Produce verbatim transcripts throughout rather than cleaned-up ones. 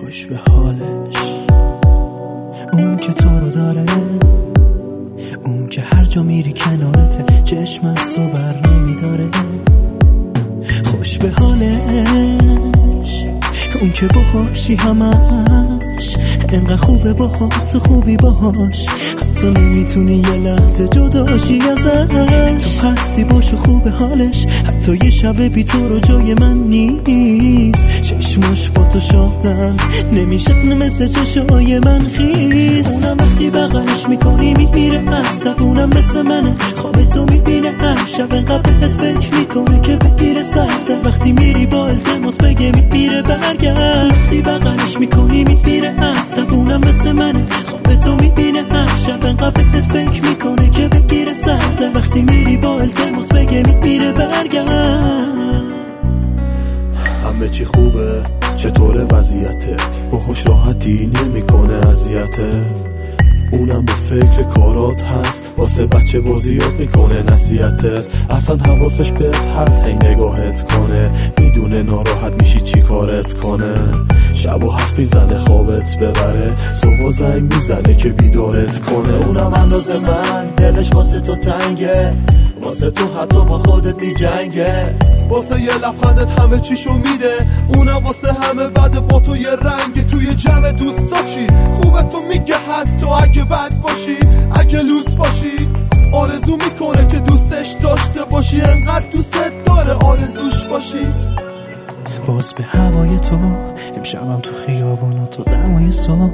خوش به حالش، اون که تو رو داره، اون که هر جا میری کنارته، چشم از تو بر نمیداره. خوش به حالش، اون که باهاشی همش، انقدر خوبه باهات و خوبی باهاش، حتی نمیتونی یه لحظه جداشی ازش. تو هستی باش و خوبه حالش، حتی یه شب بی تو رو جای من نیست. چشماش با تو شاهدن نمیشه مثل چشای من خیست. اونم وقتی بغلش میکنی میمیره از تب، اونم مثل منه خواب تو میبینه هر شب، انقدر بهت فکر میکنه که بگیره سرده. وقتی میری با التماس بگه میمیره برگرد، وقتی بغلش میکنی میمیره از تب، اونم مثل منه خواب تو میبینه هر شب، انقدر بهت فکر میکنه که بگیره سرده. وقتی میری با التماس بگه میمیره برگرد. همه چی خوبه، چطوره وضعیتت؟ باهاش راحتی نمیکنه اذیتت؟ اونم به فکر کارات هست، واسه بچه بازیات میکنه نصیحتت. اصلا حواسش بهت هست، هی نگاهت کنه، میدونه ناراحت میشی چی کارت کنه. شب و حرف میزنه خوابت ببره، صبح زنگ میزنه که بیدارت کنه. اونم اندازه من دلش واسه تو تنگه، واسه تو حتی با خودت میجنگه. واسه یه لبخندت همه چیشو میده، اونم واسه همه بعد با تو یه رنگ. توی جمع دوستاشی خوبه تو میگه حتی اگه بد باشی، اگه لوس باشی. آرزو میکنه که دوستش داشته باشی، انقدر دوستت داره آرزوش باشی. باز به هوای تو امشبم تو خیابون و تو دمای صبح،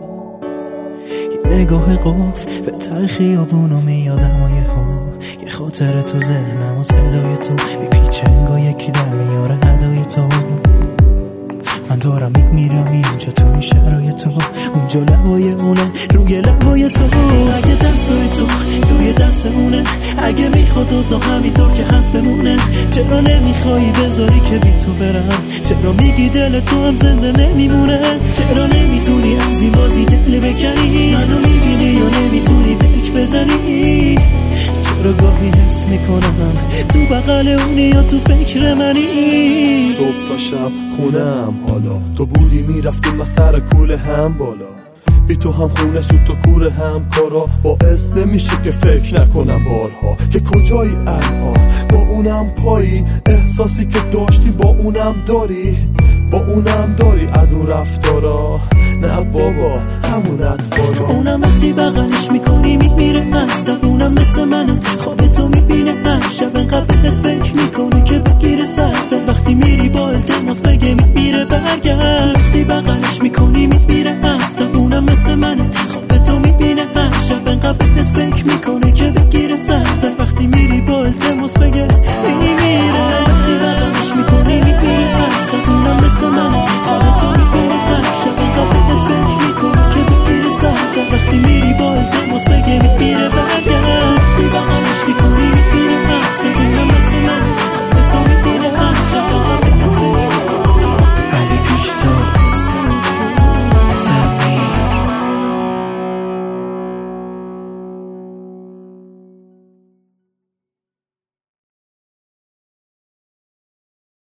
یه نگاه قفل به ته خیابونو میادم و یه ها یه خاطر تو ذهنم و صدای تو میپیچه انگار یکی در میاره هدای تو. من دارم میمیرم اینجا تو این شرایط تو، اونجا لبای اونه روی لبای تو. اگه دستای تو توی دستمونه، اگه میخواد اوزا همینطور که هست بمونه، چرا نمیخوایی بذاری که بی تو برم؟ چرا میگی دل تو هم زنده نمیمونه؟ چرا نمیتونی از این بازی دل بکنی؟ منو میبینی یا نمیتونی بک بزنی؟ چرا گاهی حس میکنم تو بغل اونی یا تو فکر منی؟ صبح تا شب خونم حالا، تو بودی میرفتیم و سر کوله هم بالا. بی تو هم خونه سود تو کوره هم کارا، باعث نمیشه که فکر نکنم بارها که کجایی الان. با اونم پایی، احساسی که داشتی با اونم داری، با اونم داری از اون رفتارا. نه بابا همون اطفارا. اونم وقتی بغلش میکنی میمیره از تب، اونم مثل منه خواب تو میبینه هر شب، انقدر بهت فکر میکنه که بگیره سرده. وقتی میری با التماس بگه میمیره برگرد، وقتی بغلش میکنی میمیره از تب، اونم مثل منه خواب تو میبینه هر شب، انقدر بهت فکر میکنه